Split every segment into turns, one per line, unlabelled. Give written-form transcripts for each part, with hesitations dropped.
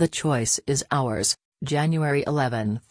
The choice is ours. January 11th.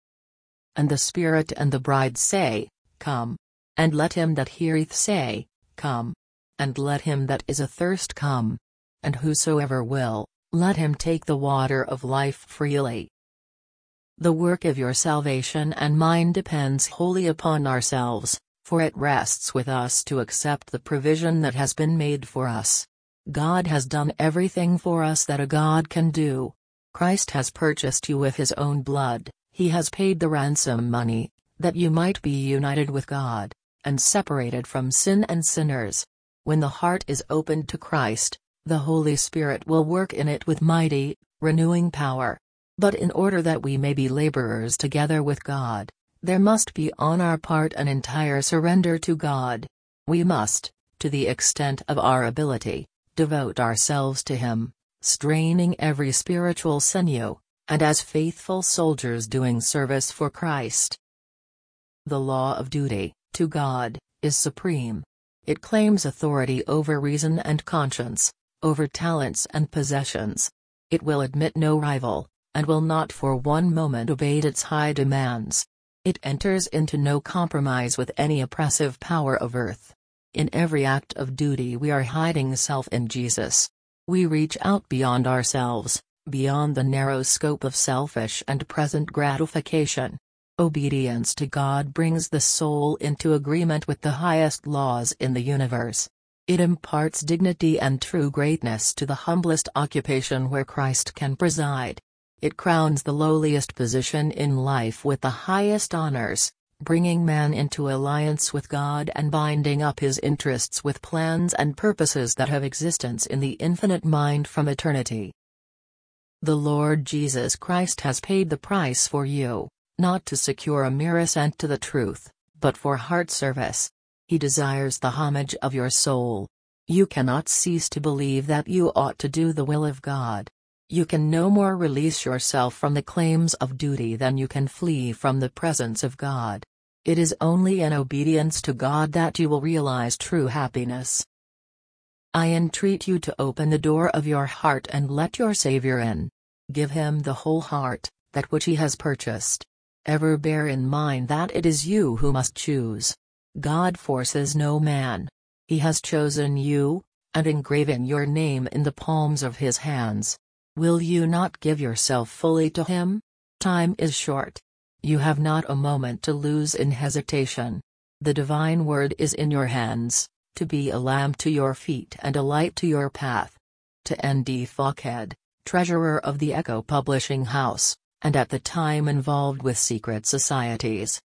And the Spirit and the bride say, Come. And let him that heareth say, Come. And let him that is athirst come. And whosoever will, let him take the water of life freely. The work of your salvation and mine depends wholly upon ourselves, for it rests with us to accept the provision that has been made for us. God has done everything for us that a God can do. Christ has purchased you with his own blood, he has paid the ransom money, that you might be united with God, and separated from sin and sinners. When the heart is opened to Christ, the Holy Spirit will work in it with mighty, renewing power. But in order that we may be laborers together with God, there must be on our part an entire surrender to God. We must, to the extent of our ability, devote ourselves to him, straining every spiritual sinew, and as faithful soldiers doing service for Christ. The law of duty, to God, is supreme. It claims authority over reason and conscience, over talents and possessions. It will admit no rival, and will not for one moment abate its high demands. It enters into no compromise with any oppressive power of earth. In every act of duty we are hiding self in Jesus. We reach out beyond ourselves, beyond the narrow scope of selfish and present gratification. Obedience to God brings the soul into agreement with the highest laws in the universe. It imparts dignity and true greatness to the humblest occupation where Christ can preside. It crowns the lowliest position in life with the highest honors, bringing man into alliance with God and binding up his interests with plans and purposes that have existence in the infinite mind from eternity. The Lord Jesus Christ has paid the price for you, not to secure a mere assent to the truth, but for heart service. He desires the homage of your soul. You cannot cease to believe that you ought to do the will of God. You can no more release yourself from the claims of duty than you can flee from the presence of God. It is only in obedience to God that you will realize true happiness. I entreat you to open the door of your heart and let your Savior in. Give him the whole heart, that which he has purchased. Ever bear in mind that it is you who must choose. God forces no man. He has chosen you, and engraven your name in the palms of his hands. Will you not give yourself fully to him? Time is short. You have not a moment to lose in hesitation. The divine word is in your hands, to be a lamp to your feet and a light to your path. To N.D. Falkhead, treasurer of the Echo Publishing House, and at the time involved with secret societies.